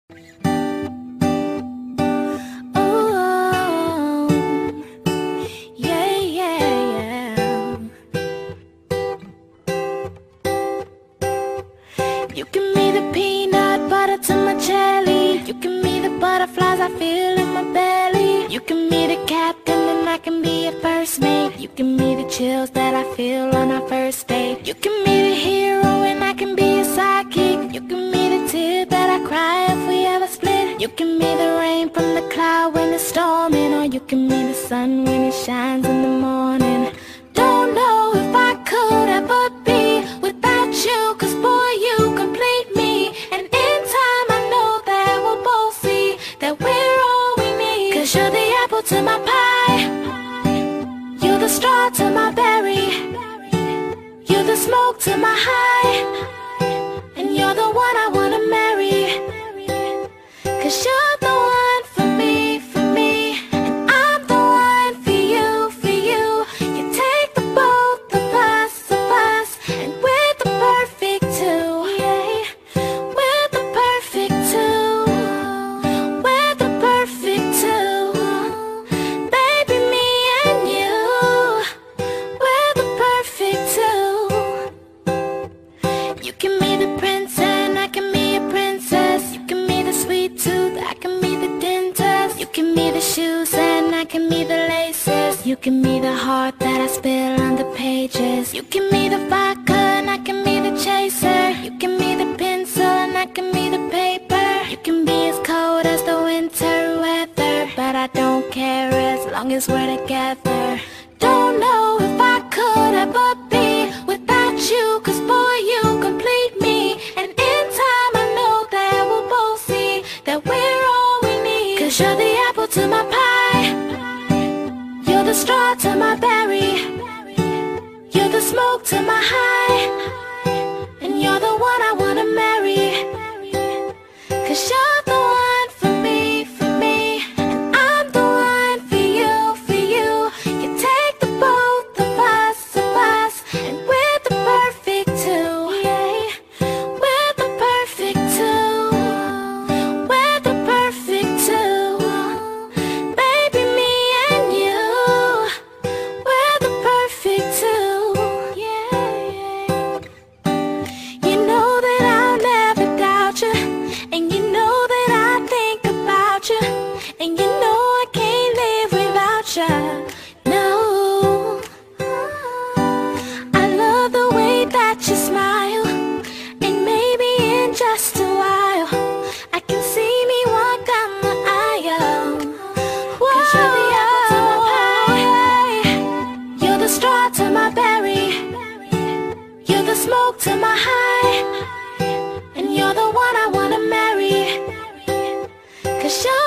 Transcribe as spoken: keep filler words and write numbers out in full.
Oh, yeah, yeah, yeah. You give me the peanut butter to my jelly. You give me the butterflies I feel in my belly. You give me the captain and I can be your first mate. You give me the chills that I feel on our first date. You give me the hero and I can be your sidekick. You give me the tear that I cry if we ever split. You give me the rain from the cloud when it's storming, or you give me the sun when it shines in the morning. Don't know if I could ever be without you, 'cause boy, you complete me. And in time I know that we'll both see that we're all we need. 'Cause you're the apple to my pie, you're the straw to my berry, you're the smoke to my high, and you're the one I wanna marry. 'Cause you're the one for me, for me, and I'm the one for you, for you. You take the both of us, of us, and we're the perfect two, yeah. We're the perfect two, we're the perfect two. Baby, me and you, we're the perfect two. You give me the prince and I can be a princess. You give me the sweet tooth, I can be the dentist. You give me the shoes and I can be the laces. You give me the heart that I spill on the pages. You give me the vodka and I can be the chaser. You give me the pencil and I can be the paper. You can be as cold as the winter weather, but I don't care as long as we're together. Don't know if I could ever be without you, 'cause boy, you complete me. And in time I know that we'll both see that we're all we need. 'Cause you're the apple to my pie, you're the straw to my berry, you're the smoke to my high, and you're the one I wanna marry. 'Cause you're the one for me, for me, and I'm the one for you, for you. You take the both of us, of us, and we're the perfect two, yeah. We're the perfect two, we're the perfect two. Baby, me and you, we're the perfect two, yeah. You know that I'll never doubt you, and you know that I think about you, and you know I can't live without you, no. I love the way that you smile, and maybe in just a while I can see me walk down the aisle. 'Cause you're the apple to my pie, you're the straw to my berry, you're the smoke to my high, and you're the one I wanna marry. 'Cause you're